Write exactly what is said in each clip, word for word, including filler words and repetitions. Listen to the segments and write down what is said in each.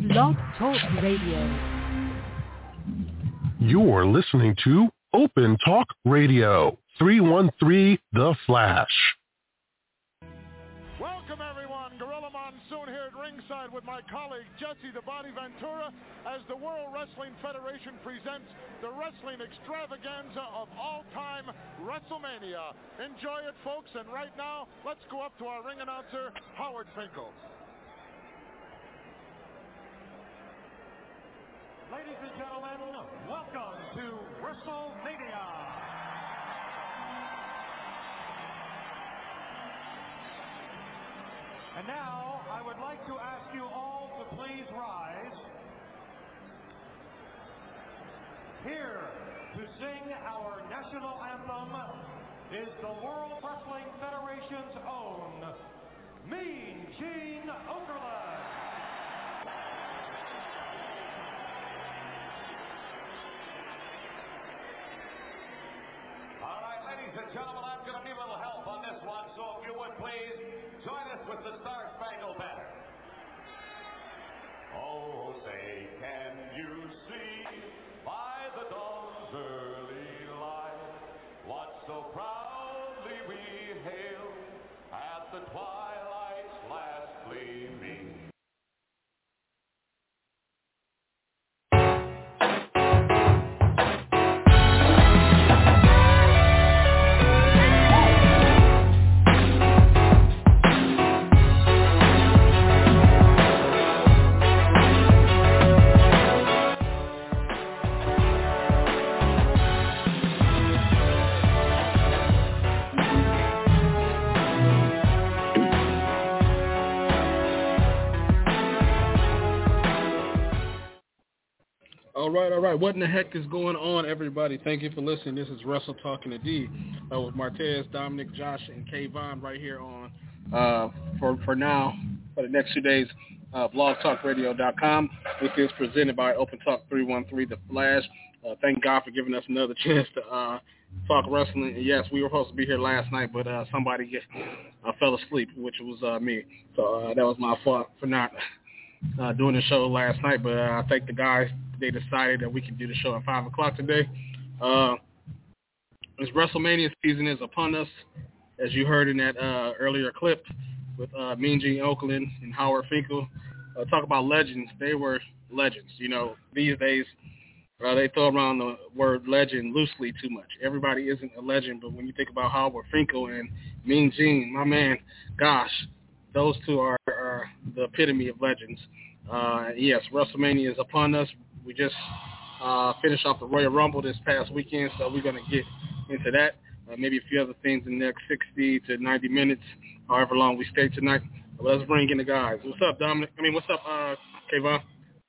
Blog Talk Radio. You're listening to Open Talk Radio, three one three The Flash. Welcome, everyone. Gorilla Monsoon here at ringside with my colleague Jesse the Body Ventura as the World Wrestling Federation presents the wrestling extravaganza of all-time WrestleMania. Enjoy it, folks, and right now, let's go up to our ring announcer, Howard Finkel. Ladies and gentlemen, welcome to WrestleMania. And now, I would like to ask you all to please rise. Here to sing our national anthem is the World Wrestling Federation's own Mean Gene Okerlund. All right, ladies and gentlemen, I'm going to need a little help on this one, so if you would please join us with the Star Spangled Banner. Oh, say, can you see by the dawn's early light what so proudly we hailed at the twilight's last gleaming? All right, all right. What in the heck is going on, everybody? Thank you for listening. This is Wrestle Talking to D uh, with Martez, Dominic, Josh, and Kayvon right here on, uh, for, for now, for the next two days, uh, blog talk radio dot com. This is presented by Open Talk three one three The Flash. Uh, thank God for giving us another chance to uh, talk wrestling. And yes, we were supposed to be here last night, but uh, somebody get, uh, fell asleep, which was uh, me. So uh, that was my fault for not uh, doing the show last night. But uh, I thank the guys. They decided that we could do the show at five o'clock today. Uh, this WrestleMania season is upon us, as you heard in that uh, earlier clip with uh, Mean Gene Okerlund and Howard Finkel. Uh, talk about legends. They were legends. You know, these days uh, they throw around the word legend loosely too much. Everybody isn't a legend, but when you think about Howard Finkel and Mean Gene, my man, gosh, those two are, are the epitome of legends. Uh, yes, WrestleMania is upon us. We just uh, finished off the Royal Rumble this past weekend, so we're going to get into that. Uh, maybe a few other things in the next sixty to ninety minutes, however long we stay tonight. But let's bring in the guys. What's up, Dominic? I mean, what's up, uh, Kayvon?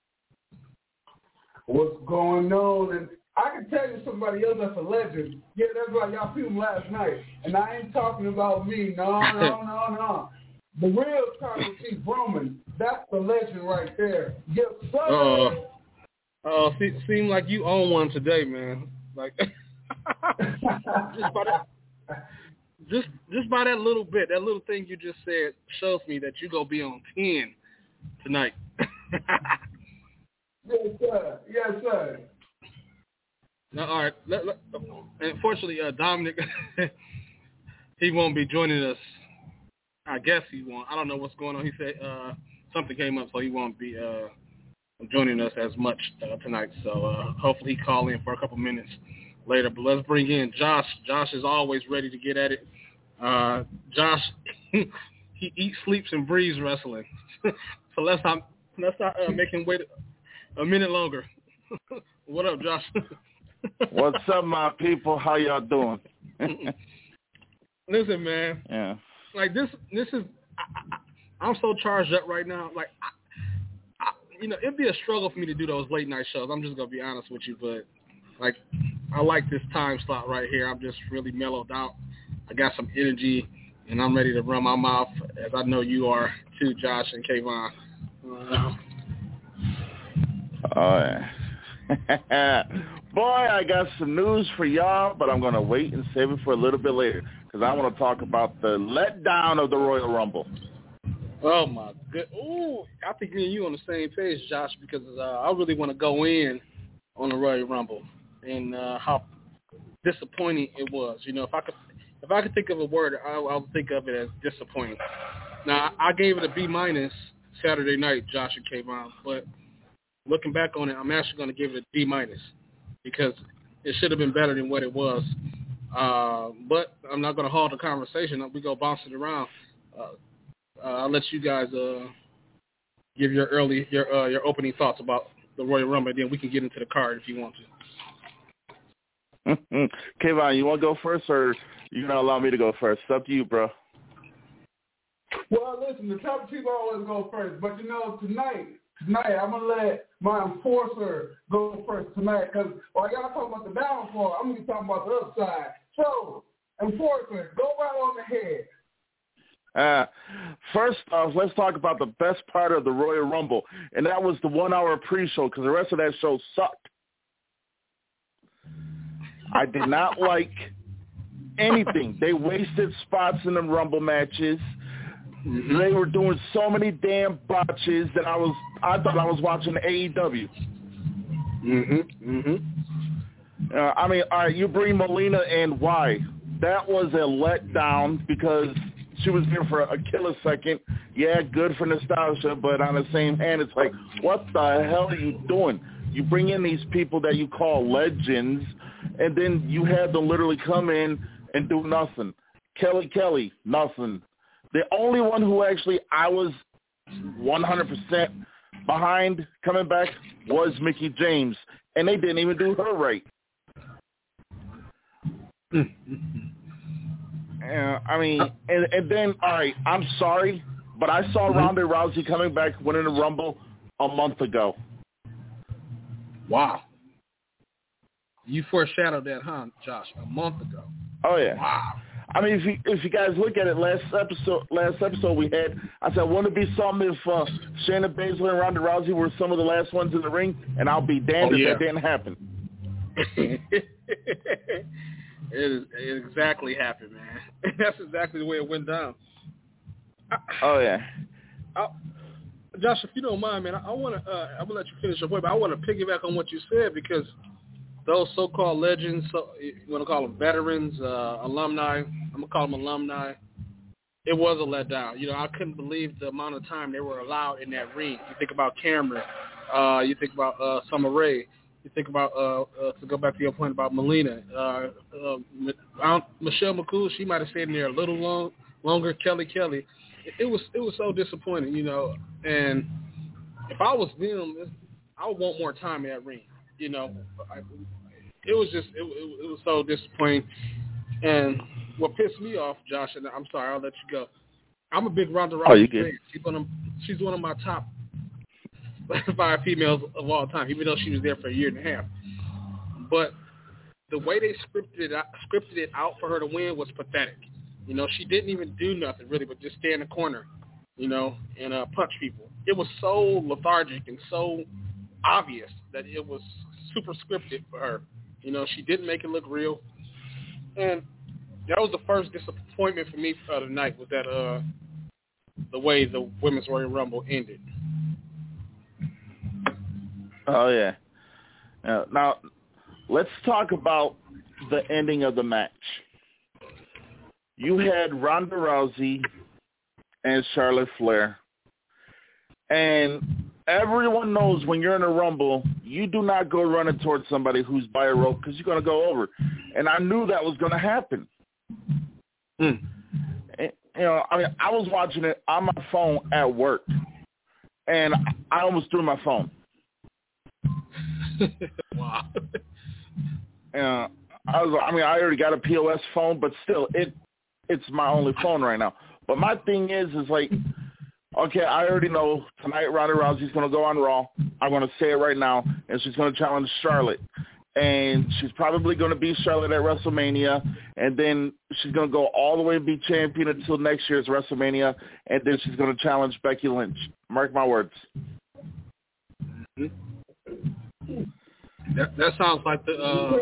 What's going on? And I can tell you somebody else that's a legend. Yeah, that's why y'all seen him last night. And I ain't talking about me. No, no, no, no. The real Tribal Chief Roman, that's the legend right there. Yes, sir. Uh, Oh, uh, seem like you own one today, man. Like just by that, just just by that little bit, that little thing you just said shows me that you gonna be on ten tonight. Yes, sir. Yes, sir. Now, all right. Let, let, unfortunately, uh, Dominic, he won't be joining us. I guess he won't. I don't know what's going on. He said uh, something came up, so he won't be. Uh, joining us as much uh, tonight, so uh, hopefully he call in for a couple minutes later. But let's bring in Josh. Josh is always ready to get at it. Uh, Josh, he eats, sleeps, and breathes wrestling. So let's not let's not uh, make him wait a minute longer. What up, Josh? What's up, my people? How y'all doing? Listen, man. Yeah. Like this, this is. I, I, I'm so charged up right now. Like. I, You know, it'd be a struggle for me to do those late night shows. I'm just gonna be honest with you, but like, I like this time slot right here. I'm just really mellowed out. I got some energy, and I'm ready to run my mouth, as I know you are too, Josh and Kayvon. Uh, oh yeah. Boy, I got some news for y'all, but I'm gonna wait and save it for a little bit later because I want to talk about the letdown of the Royal Rumble. Oh my good. Ooh, I think me and you on the same page, Josh, because uh, I really want to go in on the Royal Rumble and uh, how disappointing it was. You know, if I could, if I could think of a word, I'll, I'll think of it as disappointing. Now, I gave it a B minus Saturday night, Josh and Kayvon, but looking back on it, I'm actually going to give it a D minus because it should have been better than what it was. Uh, but I'm not going to hold the conversation. We go bouncing around. Uh, uh, I'll let you guys uh, give your early your uh, your opening thoughts about the Royal Rumble, and then we can get into the card if you want to. Kayvon, you want to go first, or you gonna allow me to go first? It's up to you, bro. Well, listen, the top people always go first, but you know, tonight, tonight I'm gonna let my enforcer go first tonight, because while y'all talking about the downfall, I'm gonna be talking about the upside. So, enforcer, go right on the head. Uh, first off, let's talk about the best part of the Royal Rumble, and that was the one-hour pre-show, because the rest of that show sucked. I did not like anything. They wasted spots in the Rumble matches. Mm-hmm. They were doing so many damn botches that I was I thought I was watching A E W. Mm-hmm. Mm-hmm. Uh, I mean, all right, you bring Melina in. Why? That was a letdown because she was here for a killer second. Yeah, good for nostalgia, but on the same hand, it's like, what the hell are you doing? You bring in these people that you call legends, and then you had them literally come in and do nothing. Kelly Kelly, nothing. The only one who actually I was one hundred percent behind coming back was Mickie James, and they didn't even do her right. uh, I mean, and, and then, all right, I'm sorry, but I saw Ronda Rousey coming back winning the Rumble a month ago. Wow. You foreshadowed that, huh, Josh, a month ago? Oh, yeah. Wow. I mean, if you if you guys look at it, last episode last episode we had, I said, wouldn't it be something if uh, Shayna Baszler and Ronda Rousey were some of the last ones in the ring? And I'll be damned oh, if yeah. that didn't happen. it, is, it exactly happened, man. That's exactly the way it went down. Oh yeah. I, Josh, if you don't mind, man, I, I want to. Uh, I'm gonna let you finish your point, but I want to piggyback on what you said because those so-called legends, so you want to call them veterans, uh, alumni, I'm going to call them alumni, it was a letdown. You know, I couldn't believe the amount of time they were allowed in that ring. You think about Cameron, uh, you think about uh, Summer Rae, you think about, uh, uh, to go back to your point about Melina, uh, uh, Michelle McCool, she might have stayed in there a little long, longer, Kelly Kelly. It, it was it was so disappointing, you know, and if I was them, I would want more time in that ring. You know, I, it was just, it, it, it was so disappointing. And what pissed me off, Josh, and I'm sorry, I'll let you go. I'm a big Ronda Rousey oh, you fan. She's one, of, she's one of my top five females of all time, even though she was there for a year and a half. But the way they scripted it out, scripted it out for her to win was pathetic. You know, she didn't even do nothing, really, but just stay in the corner, you know, and uh, punch people. It was so lethargic and so obvious that it was super scripted for her. You know, she didn't make it look real. And that was the first disappointment for me for tonight was that uh, the way the Women's Royal Rumble ended. Oh, yeah. Uh, now, let's talk about the ending of the match. You had Ronda Rousey and Charlotte Flair. And everyone knows when you're in a Rumble, you do not go running towards somebody who's by a rope because you're going to go over. And I knew that was going to happen. Mm. And, you know, I mean, I was watching it on my phone at work, and I almost threw my phone. Wow. Uh, I was, I mean, I already got a P O S phone, but still, it it's my only phone right now. But my thing is, is like, okay, I already know tonight Ronda Rousey's going to go on Raw. I'm going to say it right now, and she's going to challenge Charlotte. And she's probably going to beat Charlotte at WrestleMania, and then she's going to go all the way and be champion until next year's WrestleMania, and then she's going to challenge Becky Lynch. Mark my words. Mm-hmm. That, that sounds like the. Uh,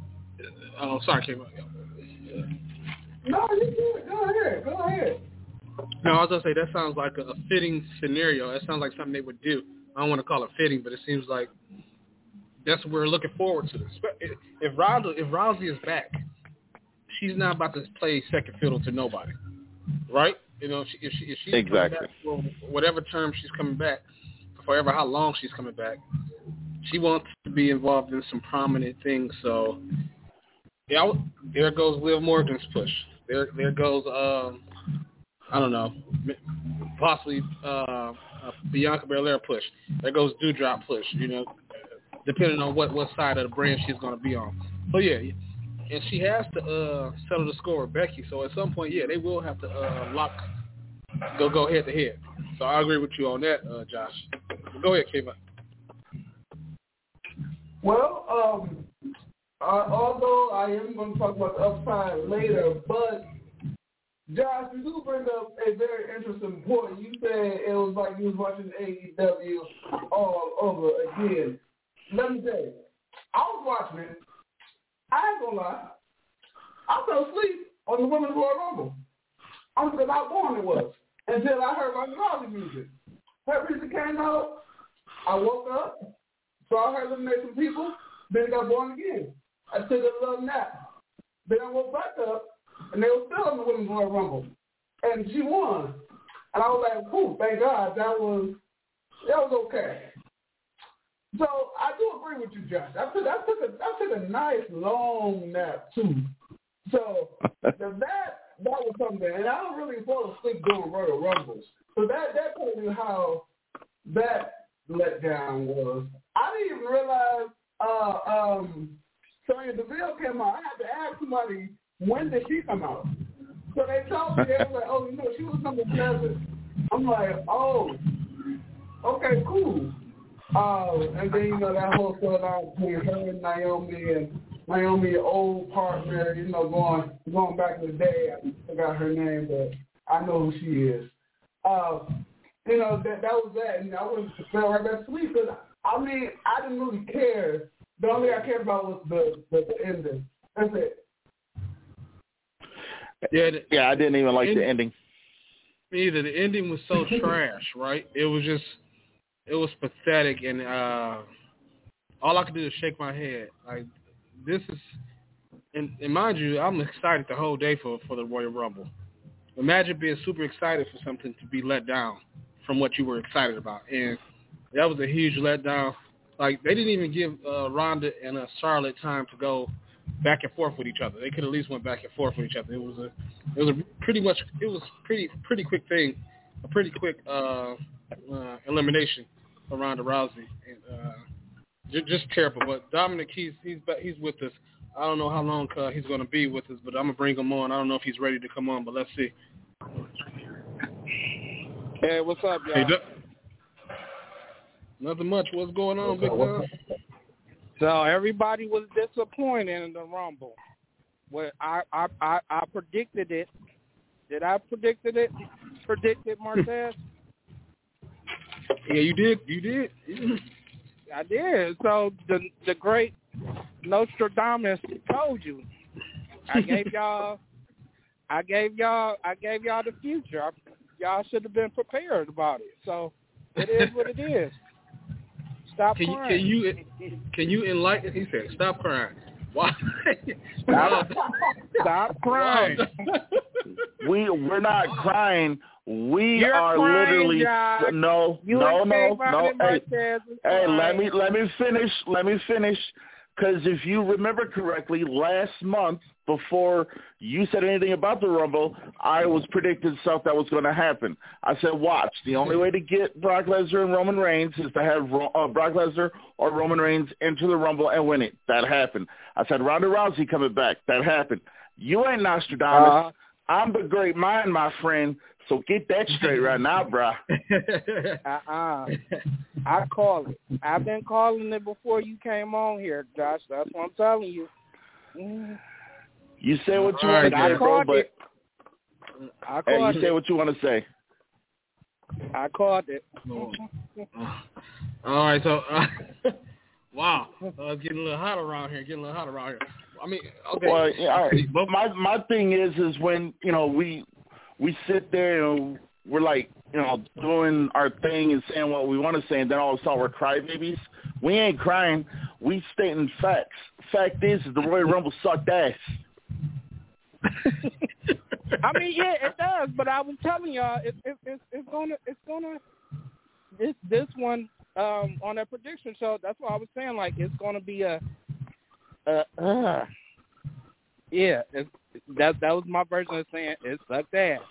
oh, sorry, came up. No, you good. Go ahead. Go ahead. No, I was gonna say that sounds like a, a fitting scenario. That sounds like something they would do. I don't want to call it fitting, but it seems like that's what we're looking forward to. If Ronda, if Rousey is back, she's not about to play second fiddle to nobody, right? You know, if, she, if, she, if she's exactly. coming back for whatever term she's coming back, forever how long she's coming back, she wants to be involved in some prominent things. So, yeah, there goes Liv Morgan's push. There, there goes. Um, I don't know, possibly uh, a Bianca Belair push. There goes Doudrop push, you know, depending on what, what side of the brand she's going to be on. So, yeah, and she has to uh, settle the score with Becky. So, at some point, yeah, they will have to uh, lock, go go head-to-head. So, I agree with you on that, uh, Josh. Go ahead, Kevin. Well, um, uh, although I am going to talk about the upside later, but Josh, you do bring up a very interesting point. You said it was like you was watching A E W all over again. Let me tell you, I was watching it. I ain't gonna lie. I fell asleep on the Women's Royal Rumble. I was about how boring it was until I heard my Rousey music. That music came out. I woke up, saw her eliminate some people, then got born again. I took a little nap. Then I woke back up. And they were still in the Women's Royal Rumble. And she won. And I was like, whew, thank God, that was that was okay. So I do agree with you, Josh. I took I took a I took a nice long nap too. So that that was something. And I don't really fall asleep during Royal Rumbles. So that that told me how that letdown was. I didn't even realize uh um Sonya Deville came out. I had to ask somebody, when did she come out? So they told me, they were like, oh, you know, she was number seven. I'm like, oh, okay, cool. Uh, and then, you know, that whole storyline between her and Naomi and Naomi, old partner, you know, going going back in the day. I forgot her name, but I know who she is. Uh, you know, that that was that. And I went fell right back to sleep. Because, I mean, I didn't really care. The only thing I cared about was the, the, the ending. That's it. Yeah, the, yeah, I didn't even like ending, the ending. Me either. The ending was so trash, right? It was just, it was pathetic, and uh, all I could do is shake my head. Like, this is, and, and mind you, I'm excited the whole day for, for the Royal Rumble. Imagine being super excited for something to be let down from what you were excited about, and that was a huge letdown. Like, they didn't even give uh, Ronda and uh, Charlotte time to go back and forth with each other. They could at least went back and forth with each other. It was a, it was a pretty much, it was pretty, pretty quick thing, a pretty quick uh, uh, elimination for Ronda Rousey. And, uh, just, just terrible. But Dominic, he's he's he's with us. I don't know how long uh, he's going to be with us, but I'm gonna bring him on. I don't know if he's ready to come on, but let's see. Hey, what's up, y'all? Hey, D- Nothing much. What's going on, Big Dog? So everybody was disappointed in the Rumble. Well, I I, I, I predicted it. Did I predict it? Predicted Martez? Yeah, you did. You did. I did. So the the great Nostradamus told you. I gave y'all. I gave y'all. I gave y'all the future. I, y'all should have been prepared about it. So it is what it is. Stop can crying. You, can you can you enlighten? He said, "Stop crying." Why? Stop, Stop crying. we we're not crying. We You're are crying, literally Josh. no you no no no. Hey, hey crying. let me let me finish. Let me finish. Because if you remember correctly, last month before you said anything about the Rumble, I was predicting stuff that was going to happen. I said, watch, the only way to get Brock Lesnar and Roman Reigns is to have uh, Brock Lesnar or Roman Reigns enter the Rumble and win it. That happened. I said, Ronda Rousey coming back. That happened. You ain't Nostradamus. Uh-huh. I'm the great mind, my friend. So get that straight right now, bro. uh-uh. I call it. I've been calling it before you came on here, Josh. That's what I'm telling you. You say what you right, want to say, bro, but I hey, you it. say what you want to say. I called it. All right, so, uh, wow. Uh, it's getting a little hot around here, getting a little hot around here. I mean, okay. Well, yeah, all right. But my, my thing is, is when, you know, we – we sit there and we're like, you know, doing our thing and saying what we want to say, and then all of a sudden we're crybabies. We ain't crying. We stating facts. Fact is, the Royal Rumble sucked ass. I mean, yeah, it does. But I was telling y'all, it, it, it's it's gonna it's gonna this this one um, on that prediction show. That's what I was saying. Like, it's gonna be a, a uh, yeah. It's, that that was my version of saying it sucked ass.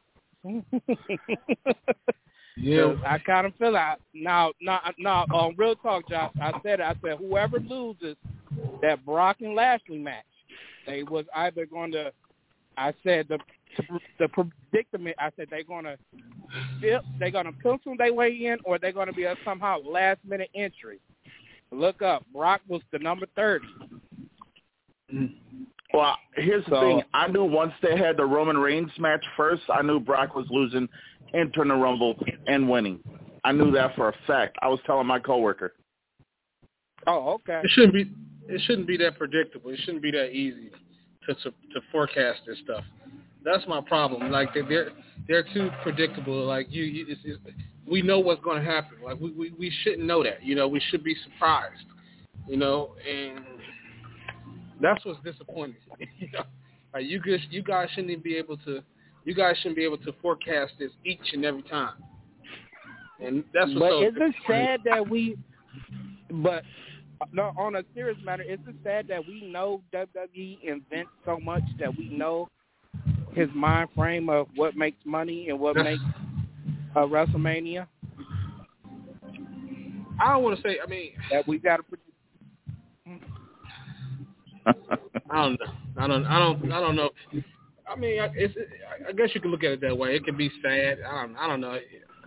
Yeah, so I kind of feel out now. Now, now, on Real Talk, Josh, I said it. I said whoever loses that Brock and Lashley match, they was either going to. I said the the predicament. I said they're going to they're going to pencil their way in, or they're going to be a somehow last minute entry. Look up. Brock was the number thirty. Well, here's the so, thing. I knew once they had the Roman Reigns match first, I knew Brock was losing, entering the Rumble, and winning. I knew that for a fact. I was telling my coworker. Oh, okay. It shouldn't be. It shouldn't be that predictable. It shouldn't be that easy to to, to forecast this stuff. That's my problem. Like they're they're too predictable. Like you, you it's, it's, we know what's going to happen. Like we, we we shouldn't know that. You know, we should be surprised. You know, and that's what's disappointing. You know, like you guys, you guys shouldn't even be able to. You guys shouldn't be able to forecast this each and every time. And that's what's but so is it sad that we? But no, on a serious matter, is it sad that we know W W E invents so much that we know his mind frame of what makes money and what makes a WrestleMania? I don't want to say. I mean, that we got to. I don't know. I don't. I don't. I don't know. I mean, it's. I guess you can look at it that way. It can be sad. I don't. I don't know.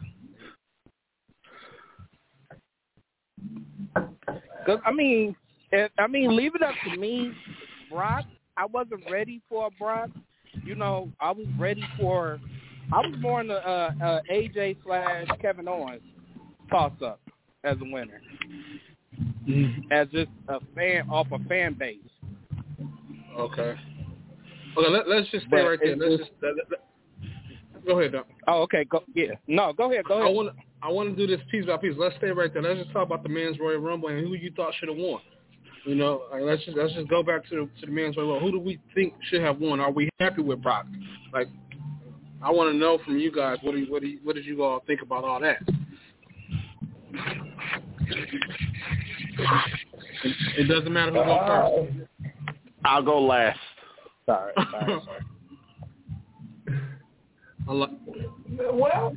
Cause I mean, if, I mean, leave it up to me, Brock. I wasn't ready for a Brock. You know, I was ready for. I was more in the uh, uh, A J slash Kevin Owens toss up as a winner, mm-hmm. as just a fan off a fan base. Okay. Okay. Let, let's just stay but right there. Let's just let, let, let, go ahead, Doc. Oh, okay. Go. Yeah. No, go ahead. Go ahead. I want to. I want to do this piece by piece. Let's stay right there. Let's just talk about the men's Royal Rumble and who you thought should have won. You know, like, let's just let's just go back to the to the men's Royal Rumble. Who do we think should have won? Are we happy with Brock? Like, I want to know from you guys. What do you, what do you, what did you all think about all that? It, it doesn't matter who goes first. I'll go last. Sorry. Sorry. sorry. Well,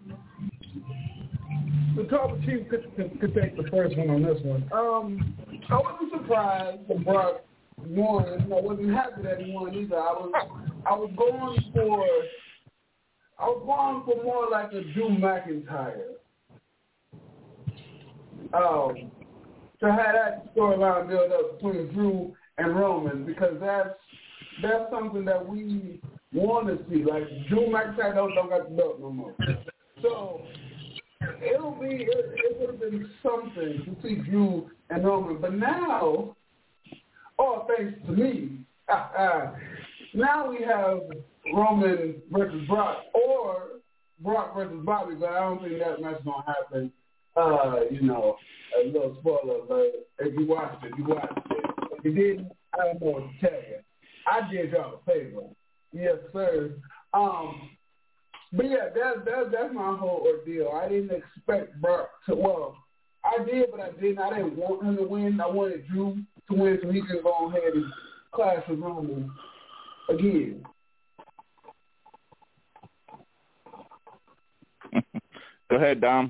the Tribal Chief could, could, could take the first one on this one. Um, I wasn't surprised that Brock won. I wasn't happy that he won either. I was, I was going for, I was going for more like a Drew McIntyre. Um, to have that storyline build up between Drew and Roman, because that's that's something that we want to see. Like Drew McIntyre don't, don't got the belt no more. So it'll be it, it would have been something to see Drew and Roman. But now, all thanks to me, uh, uh, now we have Roman versus Brock, or Brock versus Bobby. But I don't think that match gonna happen. Uh, you know, a little spoiler, but if you watched it, you watched it. If you didn't, I don't know what to tell you. I did y'all a favor. Yes, sir. Um, but yeah, that, that, that's my whole ordeal. I didn't expect Brock to, well, I did, but I didn't. I didn't want him to win. I wanted Drew to win so he could go ahead and clash with Roman again. Go ahead, Dom.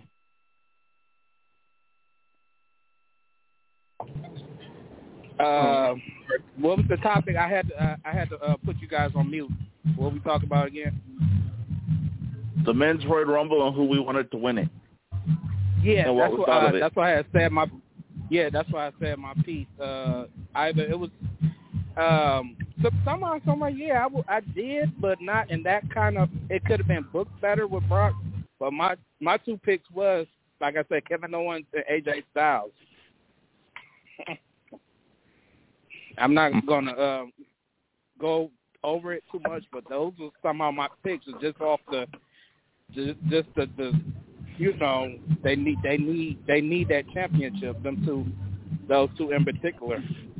Uh, what was the topic? I had to, uh, I had to uh, put you guys on mute. What we talk about again? The men's Royal Rumble and who we wanted to win it. Yeah, and what that's we what thought uh, of it. that's why I had said my. Yeah, that's why I said my piece. Uh, either it was um, so somehow, somehow, yeah, I, w- I did, but not in that kind of. It could have been booked better with Brock, but my my two picks was, like I said, Kevin Owens and A J Styles. I'm not gonna uh, go over it too much, but those are some of my picks just off the just, just the, the you know they need they need they need that championship. Them two, those two in particular.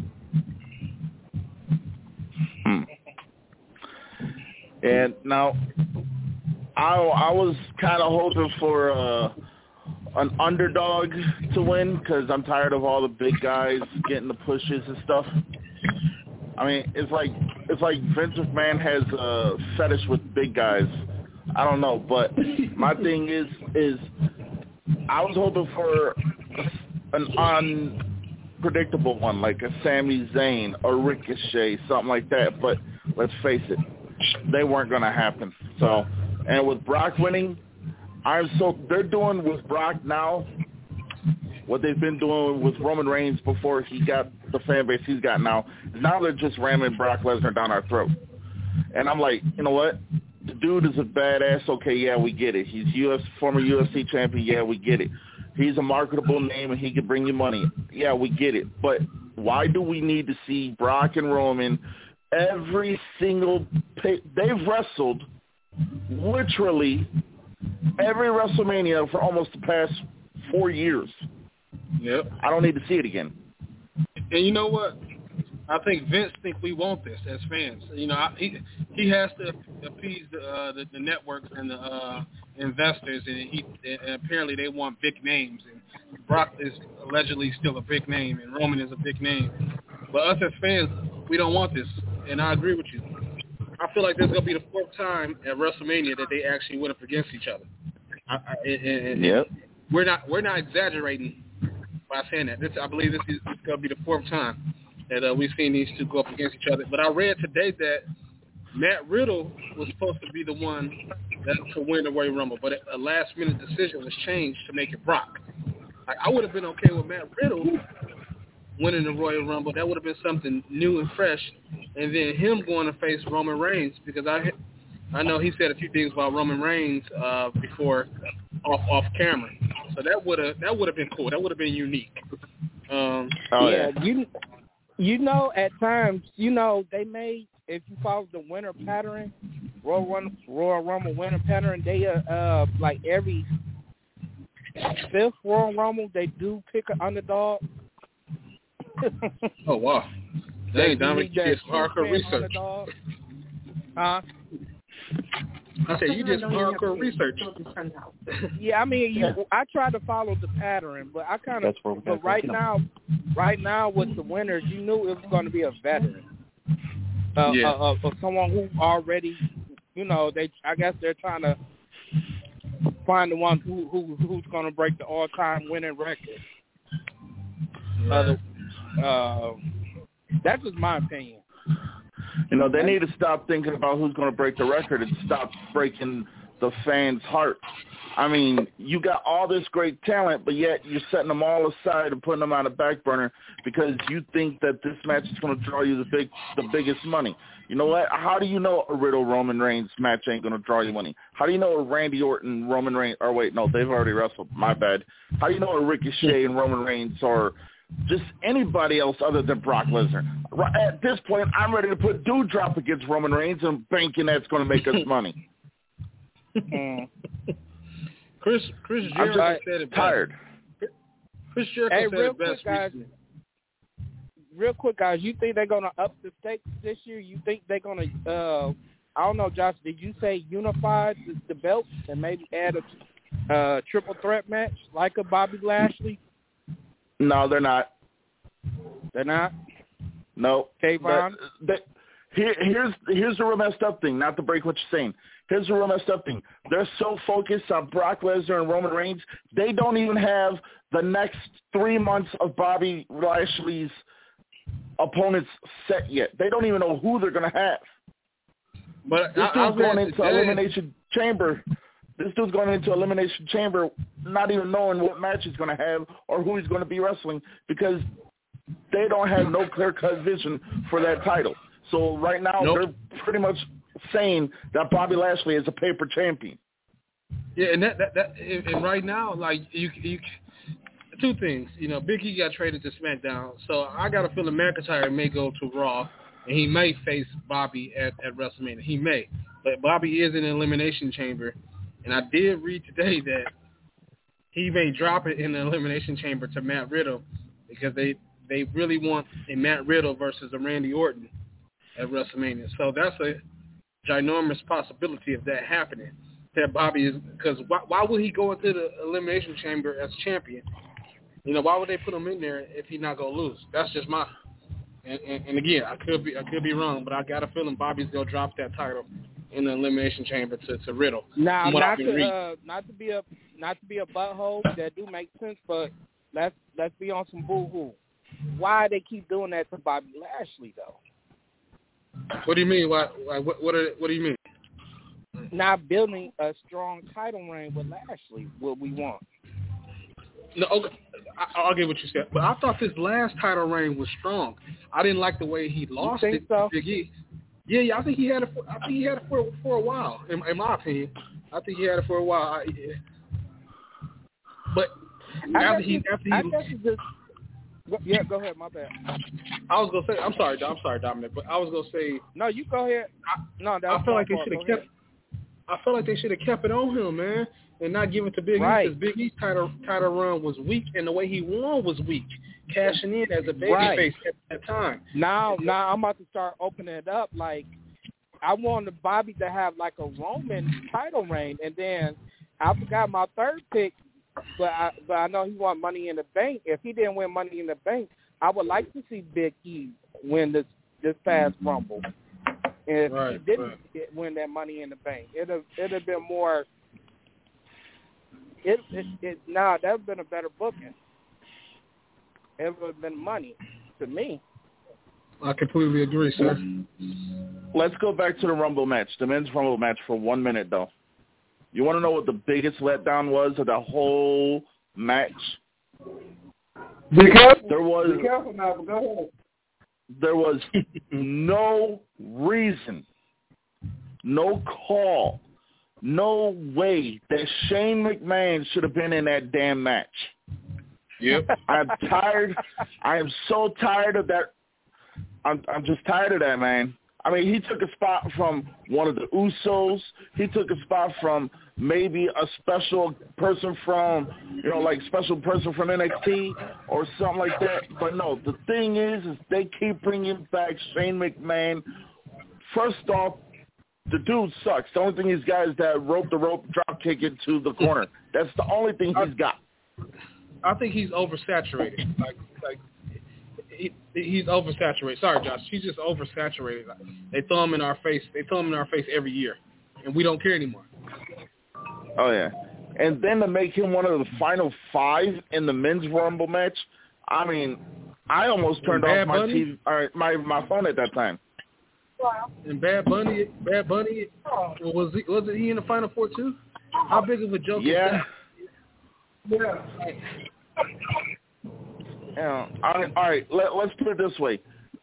Hmm. And now, I I was kind of hoping for uh, an underdog to win because I'm tired of all the big guys getting the pushes and stuff. I mean, it's like it's like Vince McMahon has a fetish with big guys. I don't know, but my thing is is I was hoping for an unpredictable one, like a Sami Zayn or Ricochet, something like that. But let's face it, they weren't going to happen. So, and with Brock winning, I'm so they're doing with Brock now what they've been doing with Roman Reigns before he got the fan base he's got now. Now they're just ramming Brock Lesnar down our throat. And I'm like, you know what? The dude is a badass. Okay, yeah, we get it. He's U F C, former U F C champion. Yeah, we get it. He's a marketable name and he can bring you money. Yeah, we get it. But why do we need to see Brock and Roman every single pay- they've wrestled literally every WrestleMania for almost the past four years. Yep. I don't need to see it again. And you know what? I think Vince think we want this as fans. You know, I, he he has to appease the uh, the, the networks and the uh, investors, and he and apparently they want big names. And Brock is allegedly still a big name, and Roman is a big name. But us as fans, we don't want this, and I agree with you. I feel like this is gonna be the fourth time at WrestleMania that they actually went up against each other. I, I, and, and yep. We're not we're not exaggerating by saying that. This, I believe this is going to be the fourth time that uh, we've seen these two go up against each other. But I read today that Matt Riddle was supposed to be the one that, to win the Royal Rumble, but a last-minute decision was changed to make it Brock. Like, I would have been okay with Matt Riddle winning the Royal Rumble. That would have been something new and fresh. And then him going to face Roman Reigns, because I I know he said a few things about Roman Reigns uh, before off off camera. So that would have that would have been cool. That would have been unique. Um, oh, yeah, yeah, you you know at times you know they made, if you follow the winner pattern, Royal Rumble, Royal Rumble winner pattern, they uh, uh like every fifth Royal Rumble they do pick an underdog. Oh wow! Dang, Dominic, you did some hardcore research. Underdog. Huh? I said you did some hardcore research. Yeah, I mean, you, I try to follow the pattern, but I kind of. But right now, right now with the winners, you knew it was going to be a veteran, uh, yeah. uh, uh, someone who already, you know, they. I guess they're trying to find the one who who who's going to break the all-time winning record. Right. Uh, uh, that's just my opinion. You know, they need to stop thinking about who's going to break the record and stop breaking the fans' hearts. I mean, you got all this great talent, but yet you're setting them all aside and putting them on the back burner because you think that this match is going to draw you the big, the biggest money. You know what? How do you know a Riddle Roman Reigns match ain't going to draw you money? How do you know a Randy Orton Roman Reigns? Or wait, no, they've already wrestled. My bad. How do you know a Ricochet and Roman Reigns or just anybody else other than Brock Lesnar? At this point, I'm ready to put Doudrop against Roman Reigns and banking that's going to make us money. Chris Chris Jericho I'm said it best. tired. Chris Jericho hey, said real it best quick, guys. recently. Real quick, guys, you think they're going to up the stakes this year? You think they're going to, uh, I don't know, Josh, did you say unify the, the belts and maybe add a uh, triple threat match like a Bobby Lashley? No, they're not. They're not? No. Kayvon? Here, here's here's the real messed up thing, not to break what you're saying. Here's the real messed up thing. They're so focused on Brock Lesnar and Roman Reigns, they don't even have the next three months of Bobby Lashley's opponents set yet. They don't even know who they're going to have. But this I, dude's going into today. Elimination Chamber. This dude's going into Elimination Chamber not even knowing what match he's going to have or who he's going to be wrestling because they don't have no clear-cut vision for that title. So right now nope. they're pretty much saying that Bobby Lashley is a paper champion. Yeah, and that that, that and right now, like you, you, two things. You know, Big E got traded to SmackDown, so I got a feeling McIntyre may go to Raw. and he may face Bobby at, at WrestleMania. He may, but Bobby is in an elimination chamber, and I did read today that he may drop it in the elimination chamber to Matt Riddle because they they really want a Matt Riddle versus a Randy Orton at WrestleMania. So that's a ginormous possibility of that happening. That Bobby is because why, why would he go into the elimination chamber as champion? You know, why would they put him in there if he's not gonna lose? That's just my. And, and, and again, I could be I could be wrong, but I got a feeling Bobby's gonna drop that title in the elimination chamber to, to Riddle. Now, not to uh, not to be a not to be a butthole, that do make sense, but let's let's be on some boo-hoo. Why they keep doing that to Bobby Lashley though? What do you mean? Why? why what what, are, what do you mean? Not building a strong title reign with Lashley, what we want. No, okay. I, I'll get what you said, but I thought this last title reign was strong. I didn't like the way he lost you think it. So? Big E. Yeah, yeah, I think he had it. For, I think he had it for for a while. In, in my opinion, I think he had it for a while. I, yeah. But I after he, you, after he, I guess you just. Yeah, go ahead. My bad. I was gonna say, I'm sorry, I'm sorry, Dominic, but I was gonna say. No, you go ahead. I, no, that I feel like they should have kept. Ahead. I feel like they should have kept it on him, man, and not give it to Big right. E because Big E's title title run was weak, and the way he won was weak, cashing in as a babyface right. at that time. Now, now I'm about to start opening it up. Like, I wanted Bobby to have like a Roman title reign, and then I forgot my third pick, but I, but I know he won Money in the Bank. If he didn't win Money in the Bank, I would like to see Big E win this this past Rumble. And if right, he didn't right. get, win that Money in the Bank, it'd have, it'd have been more. It it, it nah, that would have been a better booking. It would have been money to me. I completely agree, sir. Let's go back to the Rumble match, the men's Rumble match for one minute, though. You want to know what the biggest letdown was of the whole match? Be careful. There was. Be careful now, but go ahead. There was no reason, no call, no way that Shane McMahon should have been in that damn match. Yep. I'm tired. I am so tired of that. I'm I'm just tired of that, man. I mean, he took a spot from one of the Usos. He took a spot from maybe a special person from, you know, like special person from N X T or something like that. But no, the thing is, is they keep bringing back Shane McMahon. First off, the dude sucks. The only thing he's got is that rope the rope drop kick into the corner. That's the only thing he's got. I think he's oversaturated. Like, like he, he's oversaturated. Sorry, Josh. He's just oversaturated. They throw him in our face. They throw him in our face every year, and we don't care anymore. Oh yeah, and then to make him one of the final five in the men's Rumble match. I mean, I almost turned off my T V, or my my phone at that time. And Bad Bunny, Bad Bunny, was he, was it he in the Final Four too? How big of a joke yeah. is that? Yeah. Yeah. All right, all right. Let, let's put it this way.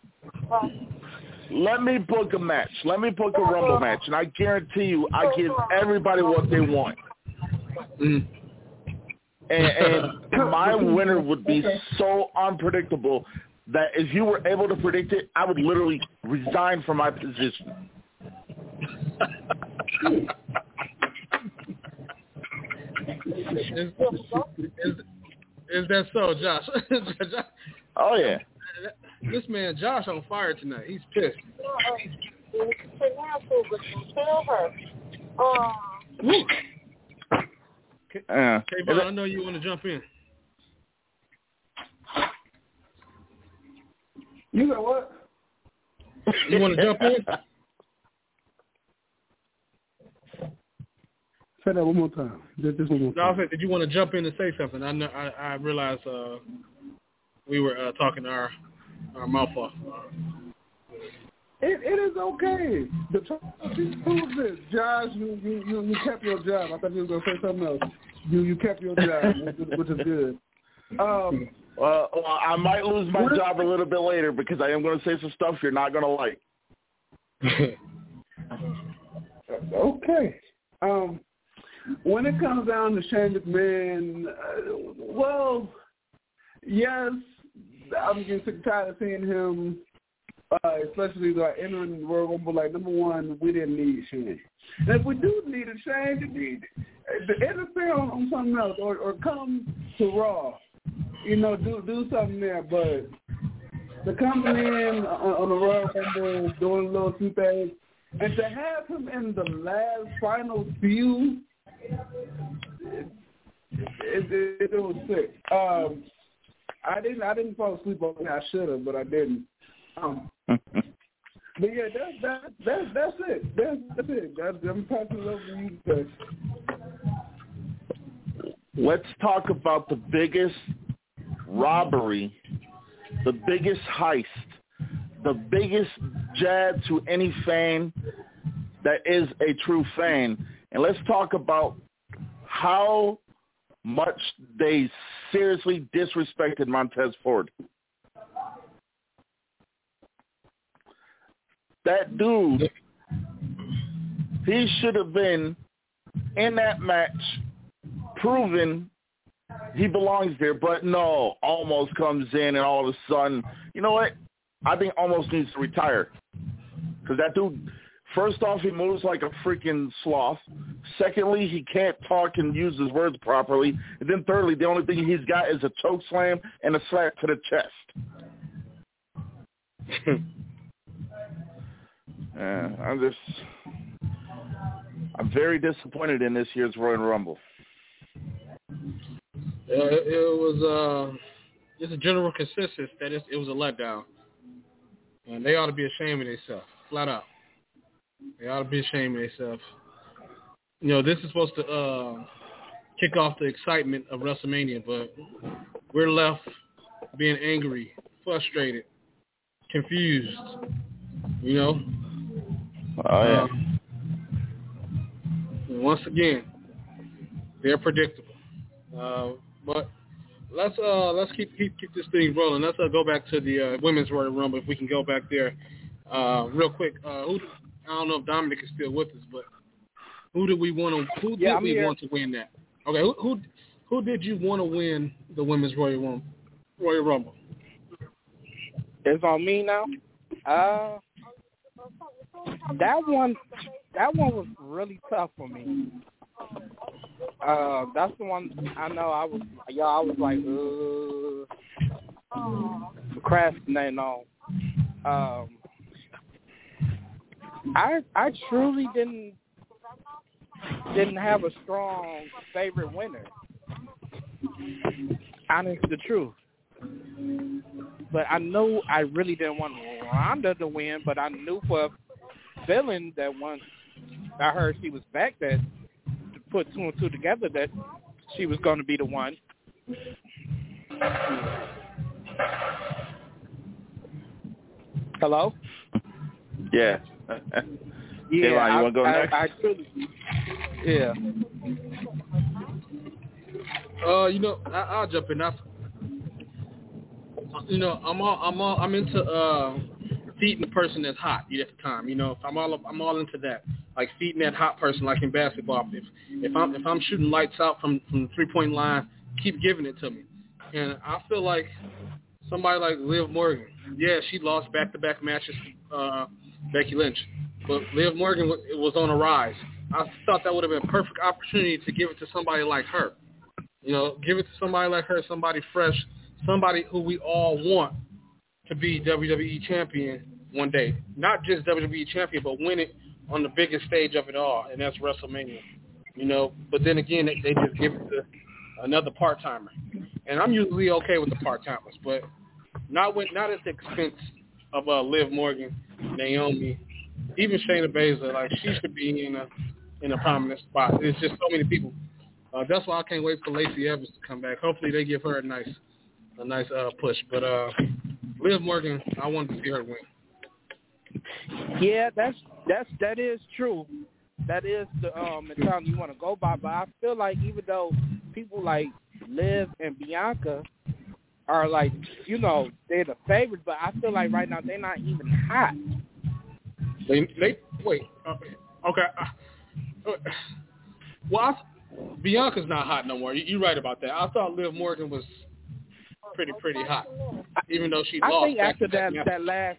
Let me book a match. Let me book a Rumble match, and I guarantee you, I give everybody what they want. Mm. And, and my winner would be so unpredictable that if you were able to predict it, I would literally resign from my position. is, is, is that so, Josh? Oh, yeah. This man, Josh, on fire tonight. He's pissed. Uh, Kayvon, I know you want to jump in. You know what? You want to jump in? Say that one more time. Just, just one more No, I time. said, did you want to jump in and say something? I know, I, I realized uh, we were uh, talking our our mouth off. It, it is okay. The who's this? Josh, you, you, you, you kept your job. I thought you were going to say something else. You you kept your job, which is good. Um, well, well, I might lose my job a little bit later because I am going to say some stuff you're not going to like. Okay. Um, when it comes down to Shane McMahon, uh, well, yes, I'm getting sick and tired of seeing him uh, especially like entering the Royal Rumble. Like number one, we didn't need Shane. And if we do need a Shane, you need to interfere on, on something else, or, or come to Raw. You know, do do something there. But to come in on, on the Royal Rumble, doing a little two things, and to have him in the last final feud, it, it, it, it was sick. Um, I didn't I didn't fall asleep on it. I should have, but I didn't. Um, but yeah, that's that, that, that's it. That's, that's it. That's, I'm passing it over to you guys. Let's talk about the biggest robbery, the biggest heist, the biggest jab to any fan that is a true fan. And let's talk about how much they seriously disrespected Montez Ford. That dude, he should have been in that match, proven he belongs there, but no, Almost comes in and all of a sudden, you know what? I think Almost needs to retire. Because that dude, first off, he moves like a freaking sloth. Secondly, he can't talk and use his words properly. And then thirdly, the only thing he's got is a choke slam and a slap to the chest. Yeah, I'm just, I'm very disappointed in this year's Royal Rumble. Uh, it, it was, uh, it's a general consensus that it's, it was a letdown. And they ought to be ashamed of themselves, flat out. They ought to be ashamed of themselves. You know, this is supposed to uh, kick off the excitement of WrestleMania, but we're left being angry, frustrated, confused, you know. Oh, yeah. Um, once again, they're predictable. Uh, but let's uh, let's keep, keep keep this thing rolling. Let's uh, go back to the uh, Women's Royal Rumble, if we can go back there uh, real quick. Uh, who, I don't know if Dominic is still with us, but who did we want to who yeah, did I'm we here. want to win that? Okay, who who, who did you want to win the Women's Royal Rumble? Royal Rumble. It's on me now. Uh, that one, that one was really tough for me. Uh, that's the one I know. I was, y'all. I was like, uh, procrastinating on. Um, I I truly didn't didn't have a strong favorite winner. Honest the truth. But I knew I really didn't want Ronda to win, but I knew for a feeling that once I heard she was back, that to put two and two together, that she was going to be the one. Hello? Yeah. Yeah, Hey, Ron, you I, want to go I, next? I truly, yeah. Uh, you know, I, I'll jump in. I, you know, I'm all, I'm all, I'm into uh, feeding the person that's hot at the time. You know, I'm all, I'm all into that. Like feeding that hot person, like in basketball. If if I'm if I'm shooting lights out from from the three point line, keep giving it to me. And I feel like somebody like Liv Morgan. Yeah, she lost back to back matches to uh, Becky Lynch, but Liv Morgan was, was on a rise. I thought that would have been a perfect opportunity to give it to somebody like her. You know, give it to somebody like her, somebody fresh, somebody who we all want to be W W E champion one day. Not just W W E champion, but win it on the biggest stage of it all, and that's WrestleMania. You know, but then again, they, they just give it to another part-timer. And I'm usually okay with the part-timers, but not with, not at the expense of uh, Liv Morgan, Naomi, even Shayna Baszler. Like, she should be in a in a prominent spot. There's just so many people. Uh, that's why I can't wait for Lacey Evans to come back. Hopefully they give her a nice a nice uh, push. But uh, Liv Morgan, I wanted to see her win. Yeah, that's that's that is true. That is the um mentality you want to go by. But I feel like even though people like Liv and Bianca are like, you know, they're the favorites, but I feel like right now they're not even hot. They they wait. Okay. okay. Uh, well, I, Bianca's not hot no more. You, you're right about that. I thought Liv Morgan was pretty pretty hot, even though she I lost. think after that that last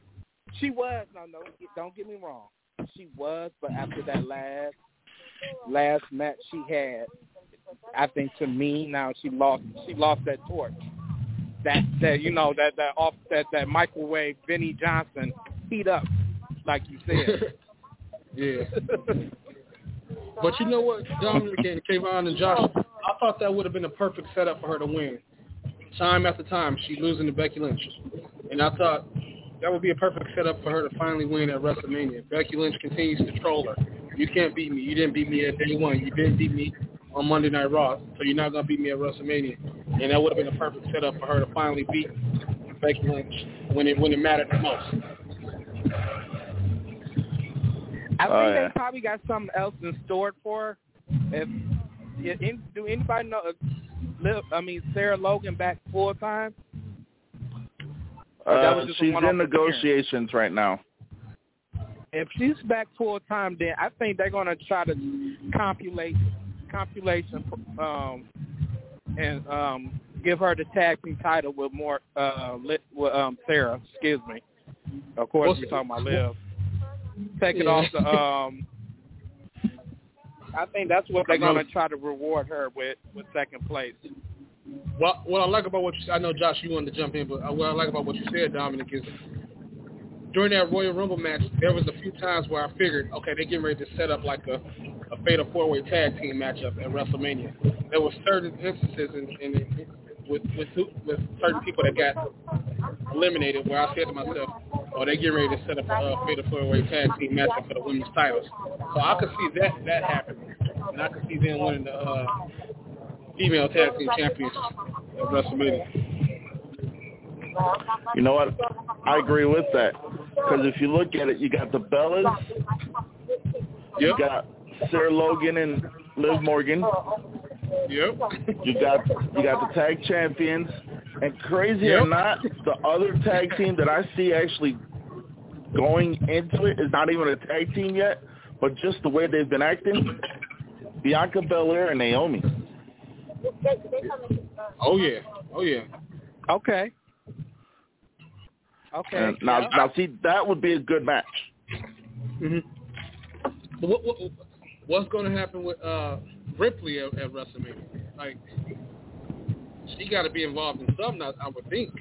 She was. No, no, don't get me wrong. She was, but after that last last match she had, I think to me now she lost. She lost that torch. That that you know that that off that that microwave Benny Johnson heat up, like you said. Yeah. But you know what, Dominic and Kayvon and Josh, I thought that would have been a perfect setup for her to win. Time after time, she's losing to Becky Lynch. And I thought that would be a perfect setup for her to finally win at WrestleMania. Becky Lynch continues to troll her. You can't beat me. You didn't beat me at day one. You didn't beat me on Monday Night Raw, so you're not going to beat me at WrestleMania. And that would have been a perfect setup for her to finally beat Becky Lynch when it when it mattered the most. I think Oh, yeah. they probably got something else in store for her. If, if in, do anybody know? Uh, Liv, I mean, Sarah Logan back full time? Uh, she's in negotiations right now. If she's back full time, then I think they're gonna try to compilate compilation um, and um, give her the tag team title with more uh, with um, Sarah. Excuse me. Of course, we're talking about Liv. Take it Yeah. off the. Um, I think that's what they're gonna try to reward her with with second place. Well, what I like about what you said, I know, Josh, you wanted to jump in, but what I like about what you said, Dominic, is during that Royal Rumble match, there was a few times where I figured, okay, they're getting ready to set up like a, a fatal four-way tag team matchup at WrestleMania. There were certain instances in, in, with, with with certain people that got eliminated where I said to myself, oh, they're getting ready to set up a uh, fatal four-way tag team matchup for the women's titles. So I could see that that happening, and I could see them winning the uh, female tag team champions at WrestleMania. You know what? I agree with that. Because if you look at it, you got the Bellas, you Yep. got Sarah Logan and Liv Morgan. Yep. You got you got the tag champions, and crazy Yep. or not, the other tag team that I see actually going into it is not even a tag team yet, but just the way they've been acting, Bianca Belair and Naomi. Oh yeah. Oh yeah. Okay. Okay. And now, yeah. now see, that would be a good match. Mm-hmm. But what, what what's going to happen with uh, Ripley at, at WrestleMania? Like, she got to be involved in something, I, I would think.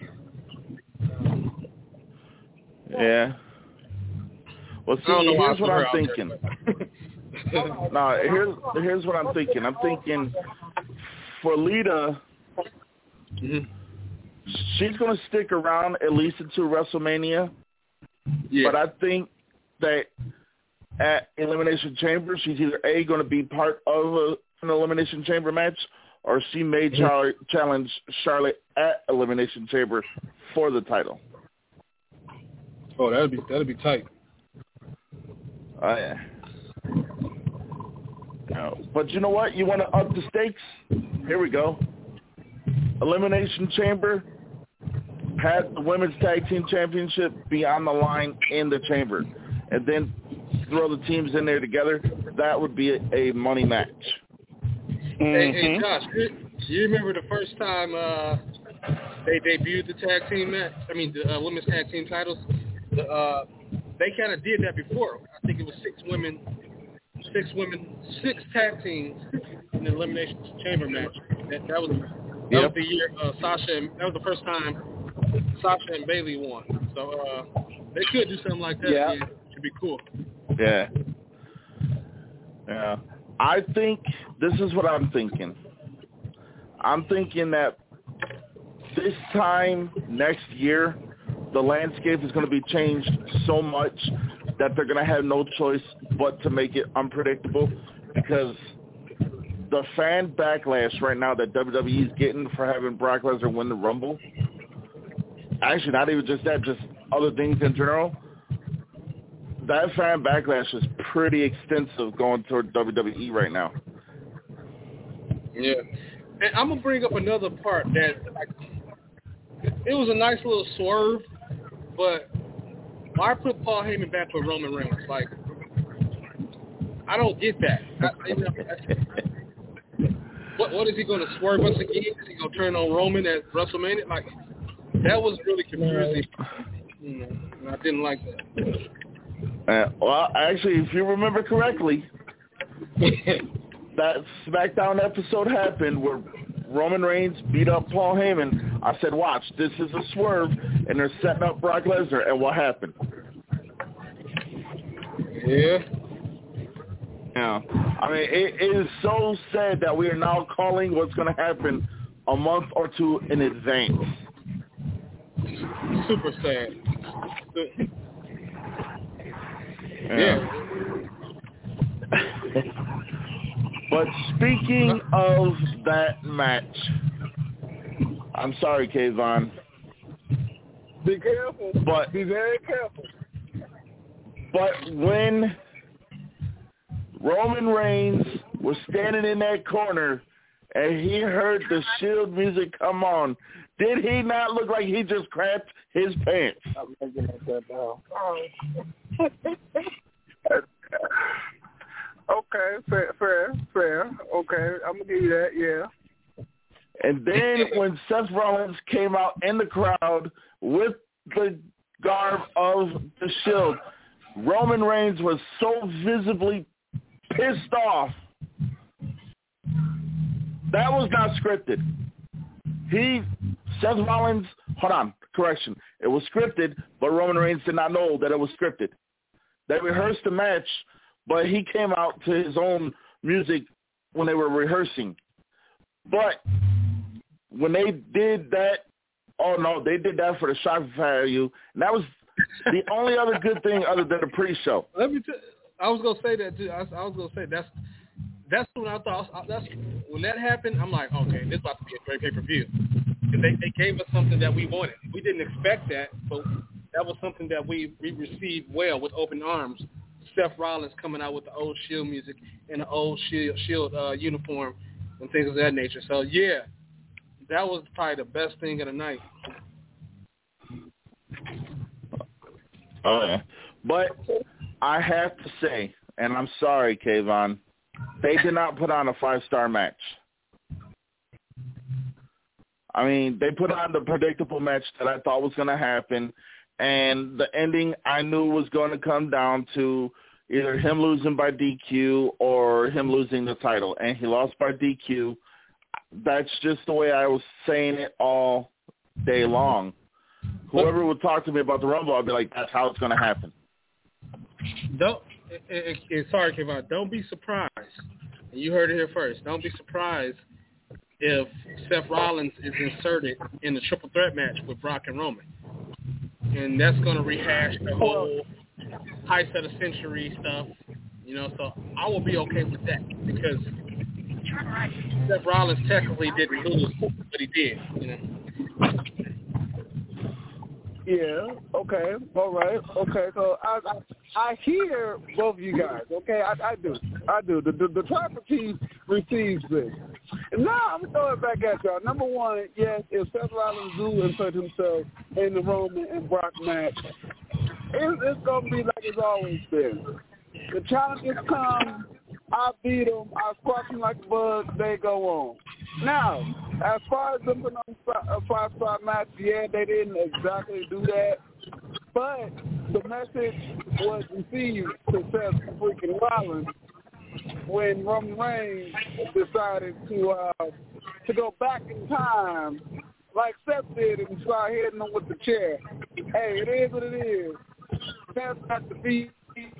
Yeah. Well, see, I don't know why I here's threw what her I'm out there, thinking. but- No, here's here's what I'm thinking. I'm thinking for Lita, Mhm. she's going to stick around at least until WrestleMania. Yeah. But I think that at Elimination Chamber, she's either A, going to be part of a, an Elimination Chamber match, or she may char- challenge Charlotte at Elimination Chamber for the title. Oh, that'd be that'd be tight. Oh, yeah. No. But you know what? You want to up the stakes? Here we go. Elimination Chamber, have the Women's Tag Team Championship be on the line in the chamber, and then throw the teams in there together. That would be a, a money match. Hey, hey, Josh, you, you remember the first time uh, they debuted the tag team match? I mean, the uh, women's tag team titles. The, uh, they kind of did that before. I think it was six women, six women, six tag teams in the Elimination Chamber match. That, that was that Yep. was the year uh, Sasha. And, that was the first time Sasha and Bayley won. So uh, they could do something like that. Yeah. Again. Should be cool. Yeah. Yeah. I think this is what I'm thinking. I'm thinking that this time next year, the landscape is going to be changed so much that they're going to have no choice but to make it unpredictable, because the fan backlash right now that W W E is getting for having Brock Lesnar win the Rumble, actually not even just that, just other things in general, that fan backlash is pretty extensive going toward W W E right now. Yeah. And I'm going to bring up another part that, like, it was a nice little swerve, but why put Paul Heyman back with Roman Reigns? Like, I don't get that. I, you know, what, what is he going to swerve once again? Is he going to turn on Roman at WrestleMania? Like, that was really confusing. Mm, I didn't like that. Uh, well, actually, if you remember correctly, that SmackDown episode happened where Roman Reigns beat up Paul Heyman. I said, watch, this is a swerve, and they're setting up Brock Lesnar, and what happened? Yeah. Yeah. I mean, it, it is so sad that we are now calling what's going to happen a month or two in advance. Super sad. Yeah. But speaking of that match, I'm sorry, Kayvon. Be careful. But be very careful. But when Roman Reigns was standing in that corner and he heard the Shield music come on, did he not look like he just crapped his pants? I'm looking at that now. Okay, fair, fair, fair. Okay, I'm gonna give you that. Yeah. And then when Seth Rollins came out in the crowd with the garb of the Shield, Roman Reigns was so visibly pissed off. That was not scripted. He, Seth Rollins, hold on, correction. It was scripted, but Roman Reigns did not know that it was scripted. They rehearsed the match, but he came out to his own music when they were rehearsing. But when they did that, oh no, they did that for the shock value, and that was the only other good thing other than the pre-show. Let me tell I was gonna say that too. I was, I was gonna say that's that's when I thought that's when that happened. I'm like, okay, this is about to be a great pay-per-view. Because they, they gave us something that we wanted. We didn't expect that, but that was something that we, we received well with open arms. Seth Rollins coming out with the old Shield music and the old Shield, Shield uh, uniform and things of that nature. So, yeah, that was probably the best thing of the night. Oh, yeah. But I have to say, and I'm sorry, Kayvon, they did not put on a five-star match. I mean, they put on the predictable match that I thought was going to happen, and the ending I knew was going to come down to either him losing by D Q or him losing the title, and he lost by D Q. That's just the way I was saying it all day long. Whoever would talk to me about the Rumble, I'd be like, that's how it's going to happen. Don't, it, it, it, sorry, Kevin, don't be surprised. You heard it here first. Don't be surprised if Seth Rollins is inserted in the triple threat match with Brock and Roman. And that's going to rehash the whole heist of the century stuff, you know, so I will be okay with that because Seth Rollins technically didn't lose, but he did, you know. Yeah, okay, all right, okay, so I I, I hear both of you guys, okay, I, I do, I do. The, the, the tribal chief receives this. And now I'm going to throw it back at y'all. Number one, yes, if Seth Rollins do insert himself in the Roman and Brock match, it's, it's going to be like it's always been. The challenges come, I beat them, I squash them like a bug, they go on. Now, as far as them putting on a five-star match, yeah, they didn't exactly do that. But the message was received to Seth freaking Rollins when Roman Reigns decided to uh, to go back in time like Seth did and start hitting them with the chair. Hey, it is what it is. Seth got to beat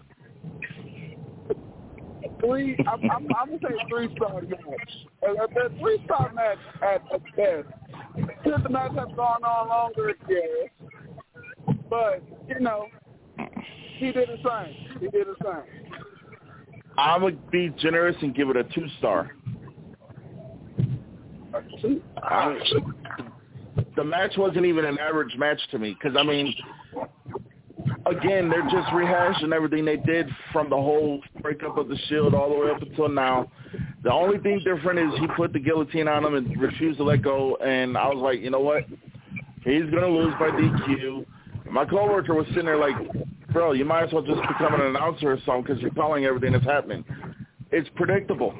three, I'm, I'm, I'm going to say three-star match. A, a three-star match at, at best. Should the match have gone on longer? Yes. But, you know, he did his thing. He did his thing. I'm going to be generous and give it a two-star. I, the match wasn't even an average match to me because, I mean, again, they're just rehashing everything they did from the whole breakup of the Shield all the way up until now. The only thing different is he put the guillotine on him and refused to let go, and I was like, you know what? He's going to lose by D Q. My coworker was sitting there like, bro, you might as well just become an announcer or something because you're calling everything that's happening. It's predictable.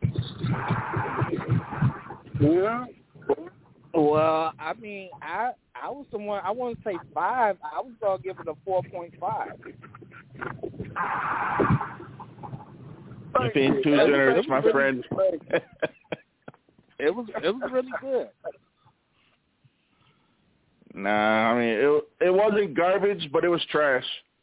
Yeah. Well, I mean, I I was someone. I want to say five. I was gonna give it a four point five. You're being too generous, my friend. It was it was really good. Nah, I mean it. It wasn't garbage, but it was trash.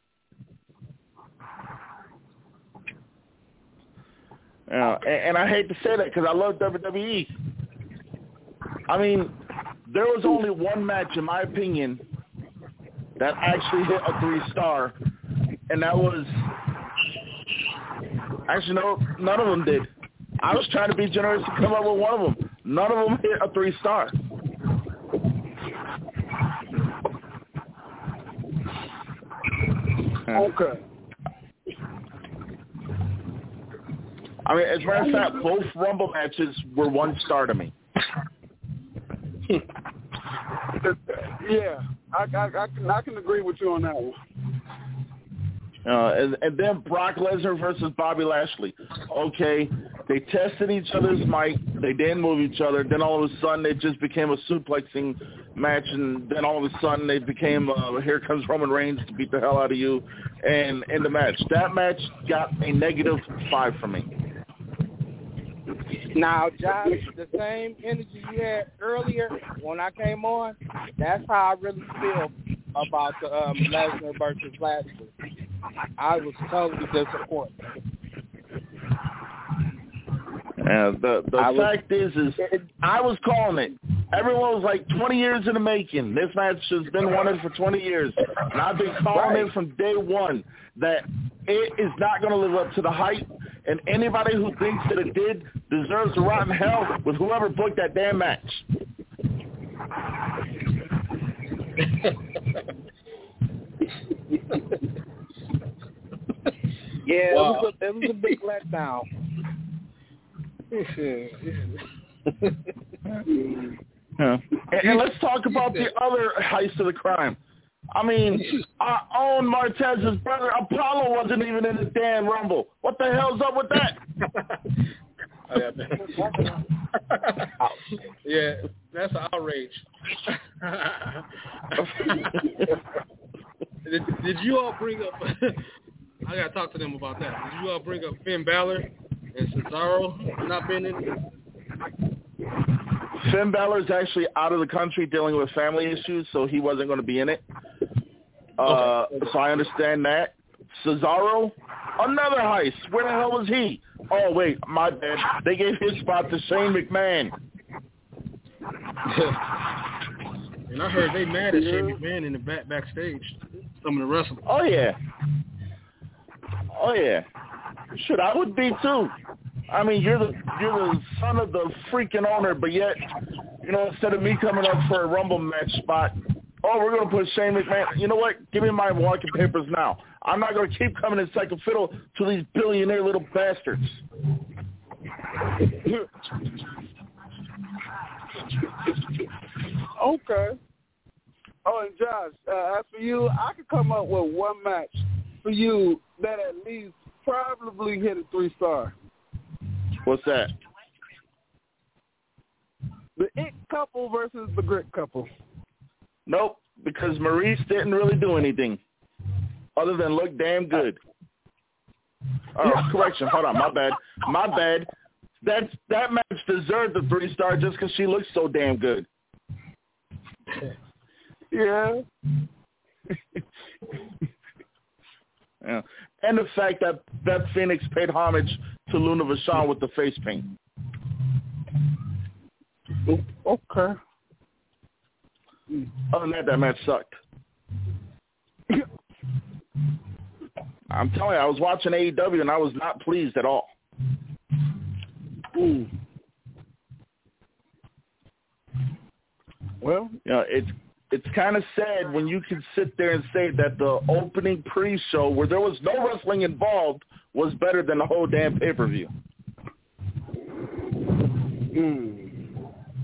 Yeah, and, and I hate to say that because I love W W E. I mean, there was only one match, in my opinion, that actually hit a three-star, and that was actually no, none of them did. I was trying to be generous to come up with one of them. None of them hit a three-star. Okay. I mean, as a matter of fact, both Rumble matches were one star to me. Yeah, I, I, I, can, I can agree with you on that one. Uh, and, and then Brock Lesnar versus Bobby Lashley. Okay, they tested each other's might. They didn't move each other. Then all of a sudden, it just became a suplexing match. And then all of a sudden, it became, uh, here comes Roman Reigns to beat the hell out of you. And in the match, that match got a negative five from me. Now, Josh, the same energy you had earlier when I came on, that's how I really feel about the um, Lesnar versus Lashley. I was totally disappointed. Yeah, the the I fact was, is, is I was calling it. Everyone was like twenty years in the making. This match has been wanted for twenty years. And I've been calling right. it from day one that it is not going to live up to the hype. And anybody who thinks that it did deserves to rot in hell with whoever booked that damn match. Yeah, Wow. it, was a, it was a big letdown. Yeah. And, and let's talk about the other heist of the crime. I mean, our own Martez's brother Apollo wasn't even in the damn Rumble. What the hell's up with that? Yeah, that's an outrage. did, did you all bring up? I gotta talk to them about that. Did you all bring up Finn Balor and Cesaro not being in it? Finn Balor is actually out of the country dealing with family issues, so he wasn't going to be in it. Uh, okay. So I understand that. Cesaro, another heist. Where the hell was he? Oh, wait, my bad. They gave his spot to Shane McMahon. And I heard they mad at Shane McMahon in the back backstage. Some of the wrestlers. Oh, yeah. Oh, yeah. Shit, I would be, too. I mean, you're the you're the son of the freaking owner, but yet, you know, instead of me coming up for a Rumble match spot, oh, we're going to put Shane McMahon. You know what? Give me my walking papers now. I'm not going to keep coming in second fiddle to these billionaire little bastards. Okay. Oh, and Josh, uh, as for you, I could come up with one match for you that at least probably hit a three-star. What's that? The It couple versus the Grit couple. Nope, because Maurice didn't really do anything other than look damn good. Oh, correction. Hold on. My bad. My bad. That, that match deserved the three-star just because she looks so damn good. Yeah. Yeah. And the fact that Beth Phoenix paid homage to Luna Vachon with the face paint. Okay. Other than that, that match sucked. I'm telling you, I was watching A E W and I was not pleased at all. Ooh. Well, you know, it's it's kind of sad when you can sit there and say that the opening pre-show, where there was no wrestling involved, was better than the whole damn pay-per-view. mm.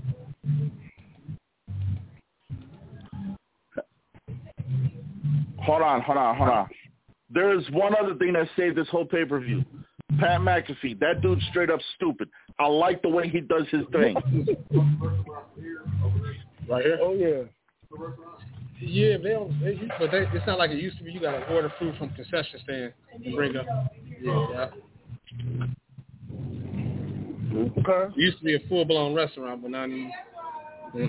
Hold on, hold on, hold on. There's one other thing that saved this whole pay-per-view. Pat McAfee, that dude's straight up stupid. I like the way he does his thing. Right here? Oh, yeah. Yeah, they don't. They, but they, it's not like it used to be. You got to order food from concession stand and bring up. Yeah. yeah. Okay. It used to be a full blown restaurant, but not anymore. Yeah.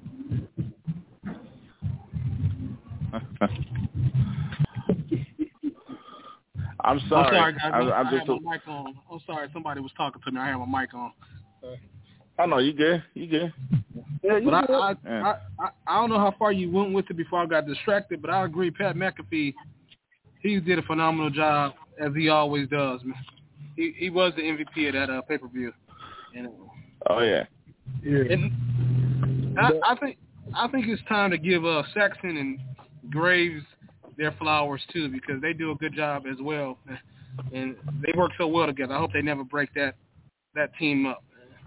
I'm sorry. I'm sorry, guys. I'm, I'm I just. had my mic on. I'm sorry. Somebody was talking to me. I had my mic on. Uh, I know you good. You good. Yeah, you but good. I, I, yeah. I, I, I don't know how far you went with it before I got distracted, but I agree. Pat McAfee, he did a phenomenal job as he always does, man. He he was the M V P of that uh, pay per view. Oh yeah. Yeah. And I, I think I think it's time to give uh, Saxon and Graves their flowers too, because they do a good job as well, and they work so well together. I hope they never break that that team up.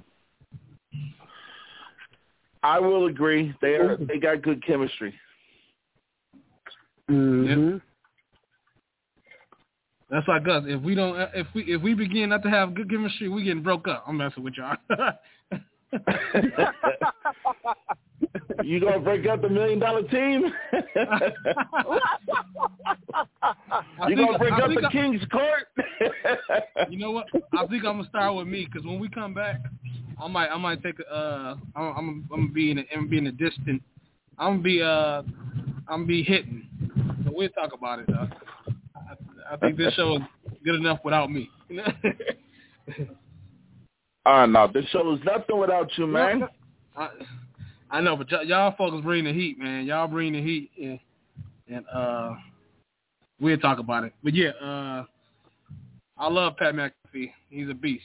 I will agree. They are they got good chemistry. Mm-hmm. Yep. That's like us. If we don't, if we if we begin not to have good chemistry, we getting broke up. I'm messing with y'all. You gonna break up the million dollar team? You gonna break up the I, King's Court? You know what? I think I'm gonna start with me, because when we come back, I might I might take a. Uh, I'm I'm, I'm gonna be in a, I'm gonna be in a distant. I'm gonna be uh I'm gonna be hitting. So we'll talk about it. Uh, I, I think this show is good enough without me. Uh, no, this show is nothing without you, man. I, I know, but y- y'all folks bring the heat, man. Y'all bring the heat, and, and uh, we'll talk about it. But yeah, uh, I love Pat McAfee. He's a beast.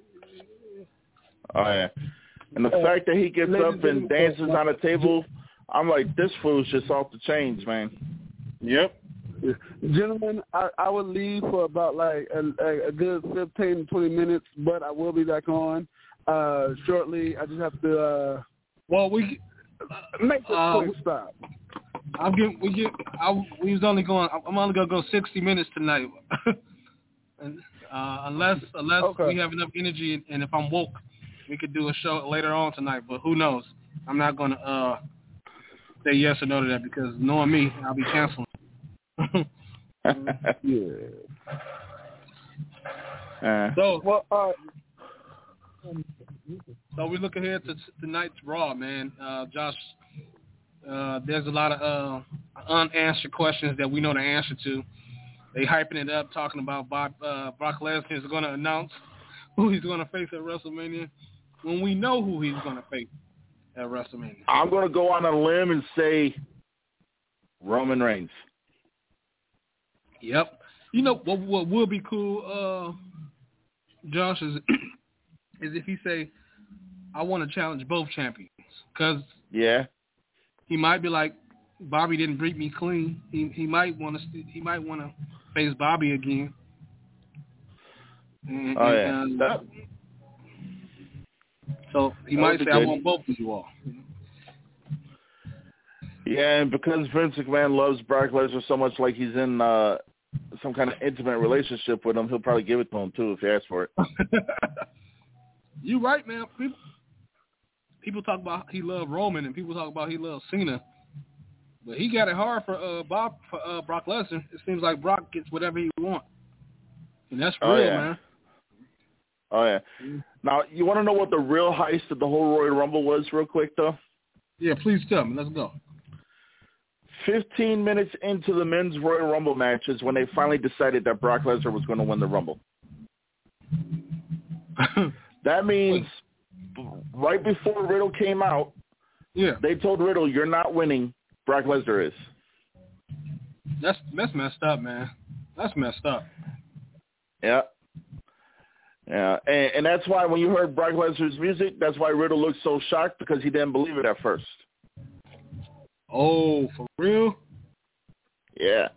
Oh yeah, and the fact that he gets up and dances on a table, I'm like, this fool's just off the chains, man. Yep. Gentlemen, I, I will leave for about like a, a good fifteen to twenty minutes, but I will be back on uh, shortly. I just have to uh, well, we make a uh, quick stop. I'll get we get. I, we was only going. I'm only gonna go sixty minutes tonight, and, uh, unless unless okay. we have enough energy, and if I'm woke, we could do a show later on tonight. But who knows? I'm not gonna uh, say yes or no to that, because knowing me, I'll be canceling. Yeah. Uh, so, well, uh, so we look ahead to tonight's Raw, man. Uh, Josh, uh, there's a lot of uh, unanswered questions that we know the answer to. They hyping it up, talking about Bob, uh, Brock Lesnar is going to announce who he's going to face at WrestleMania when we know who he's going to face at WrestleMania. I'm going to go on a limb and say Roman Reigns. Yep. You know what? What would be cool, uh, Josh, is is if he say, "I want to challenge both champions," because yeah, he might be like, Bobby didn't beat me clean. He he might want to he might want to face Bobby again. And, oh yeah. And, that, so he might say, good. "I want both of you all." Yeah, and because Vince McMahon loves Brock Lesnar so much, like he's in uh, some kind of intimate relationship with him, he'll probably give it to him, too, if he asks for it. You right, man. People, people talk about he loved Roman, and people talk about he loved Cena. But he got it hard for uh, Bob for uh, Brock Lesnar. It seems like Brock gets whatever he wants. And that's real, oh, yeah. man. Oh, yeah. Mm-hmm. Now, you want to know what the real heist of the whole Royal Rumble was real quick, though? Yeah, please tell me. Let's go. fifteen minutes into the men's Royal Rumble matches when they finally decided that Brock Lesnar was going to win the Rumble. That means right before Riddle came out, yeah, they told Riddle, "You're not winning. Brock Lesnar is." That's that's messed up, man. That's messed up. Yeah. Yeah, and, and that's why when you heard Brock Lesnar's music, that's why Riddle looked so shocked, because he didn't believe it at first. Oh, for real? Yeah.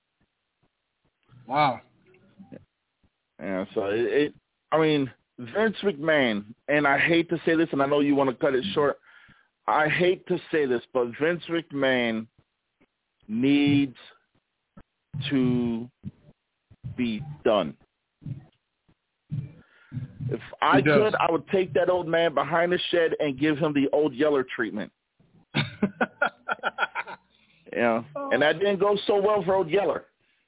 Wow. Yeah, so it, it, I mean, Vince McMahon, and I hate to say this, and I know you want to cut it short. I hate to say this, but Vince McMahon needs to be done. If I could, I would take that old man behind the shed and give him the old Yeller treatment. know, and that didn't go so well for old Yeller.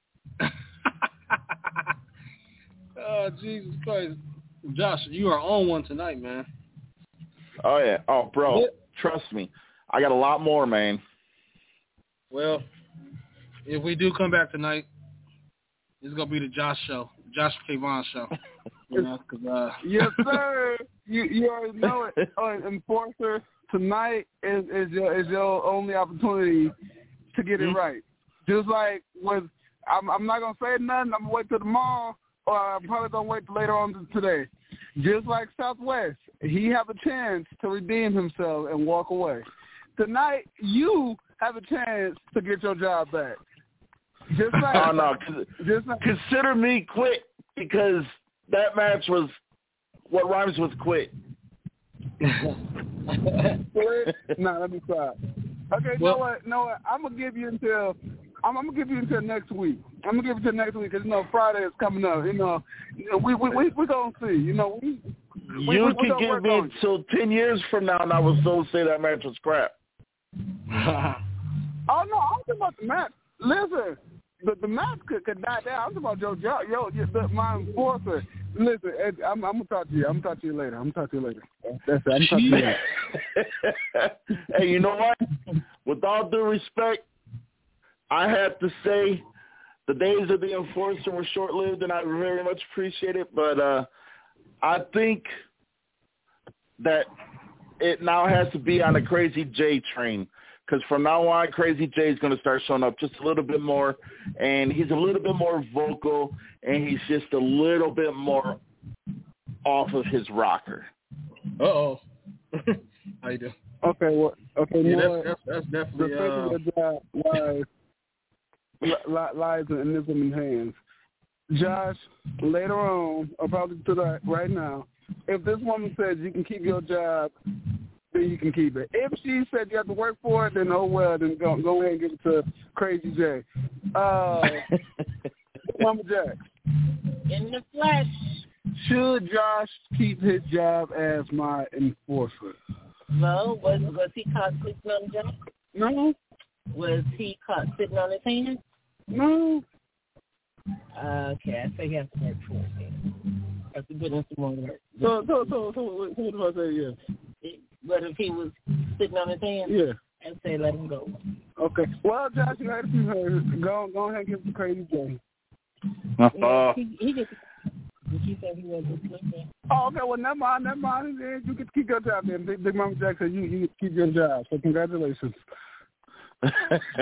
Oh, Jesus Christ. Josh, you are on one tonight, man. Oh, yeah. Oh, bro, trust me. I got a lot more, man. Well, if we do come back tonight, it's going to be the Josh show, Josh Kayvon show. You know, 'cause, uh... Yes, sir. you you already know it. Uh, Enforcer, tonight is, is, your, is your only opportunity to get mm-hmm. it right. Just like with, I'm, I'm not going to say nothing. I'm going to wait till tomorrow, or I'm probably going to wait till later on today. Just like Southwest, he have a chance to redeem himself and walk away. Tonight, you have a chance to get your job back. Just like, oh, no. Just like, consider me quit because that match was what rhymes with quit. Quit? No, let me stop. Okay, well, know what? Know what? I'm gonna give you until I'm, I'm gonna give you until next week. I'm gonna give you until next week because you know Friday is coming up. You know, you know we we we we gonna see. You know, we we, you we, we can give me until ten years from now, and I will still say that match was crap. Oh no, I'm talking about the match. Listen, the the match could, could die down. I'm talking about yo yo yo the, my Enforcer. Listen, I'm, I'm gonna talk to you. I'm gonna talk to you later. I'm gonna talk to you later. That's it. I'm talking to you later. Hey, you know what? With all due respect, I have to say the days of the Enforcer were short-lived, and I very much appreciate it. But uh, I think that it now has to be on the Crazy J train. Because from now on, Crazy J is going to start showing up just a little bit more, and he's a little bit more vocal, and he's just a little bit more off of his rocker. Uh-oh. How you doing? Okay, well, okay, yeah, no, that's, that's, that's definitely... The uh... job lies, li- lies in this woman's hands. Josh, later on, or probably tonight, right now, if this woman says you can keep your job, then you can keep it. If she said you have to work for it, then oh well, then go, go ahead and give it to Crazy J. Uh, Mama Jack. In the flesh. Should Josh keep his job as my enforcer? No. Was was he caught sitting on the job? No. Was he caught sitting on his hands? No. Uh, okay, I say he has to work for it. That's a good one to work. So, so, so, so, what do I say? Yes. But if he was sitting on his hands, yeah, I'd say let him go. Okay. Well, Josh, you heard it from her. Go, go ahead and give it to Crazy J. Yeah, he, he just, he said he wasn't sleeping. Oh, okay. Well, never mind, never mind. You get to keep your job then. Big, Big Mama Jack said you, you get to keep your job. So congratulations. as,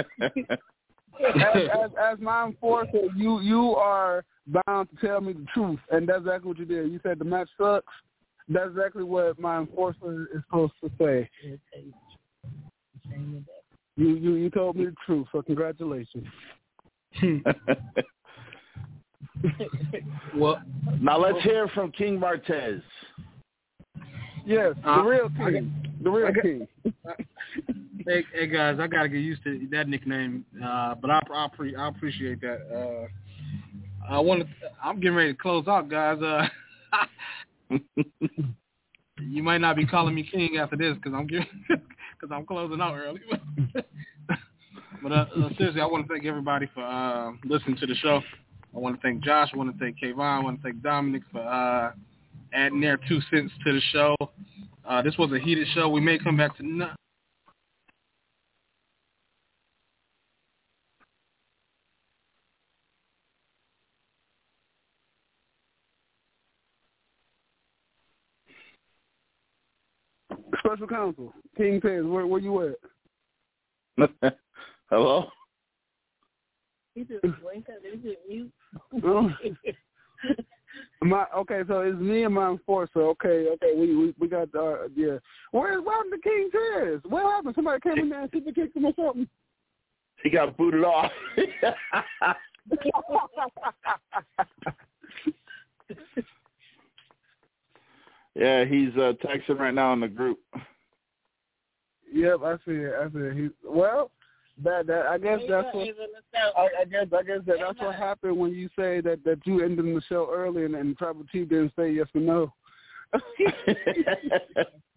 as, as my enforcer, you you are bound to tell me the truth, and that's exactly what you did. You said the match sucks. That's exactly what my enforcer is supposed to say. You you you told me the truth, so congratulations. Well, now let's hear from King Martez. Yes, the uh, real king. I, the real I, king. Hey, hey guys, I gotta get used to that nickname, uh, but I I, pre- I appreciate that. Uh, I want to. I'm getting ready to close out, guys. Uh, you might not be calling me king after this because I'm giving because I'm closing out early. But uh, uh, seriously, I want to thank everybody for uh, listening to the show. I want to thank Josh. I want to thank Kayvon. I want to thank Dominic for uh, adding their two cents to the show. Uh, this was a heated show. We may come back to no- Special counsel, King Tez, where where you at? Hello? He just blinked at it. He just mute. Oh. My okay, so it's me and my enforcer. Okay, okay, we we, we got uh yeah. Where where the King Tez? What happened? Somebody came in there and super kicked him or something? He got booted off. Yeah, he's uh, texting right now in the group. Yep, I see it. I see it. He, well, that that I guess that's what I, I guess I guess that that's what happened when you say that, that you ended the show early and, and Tribal Chief didn't say yes or no.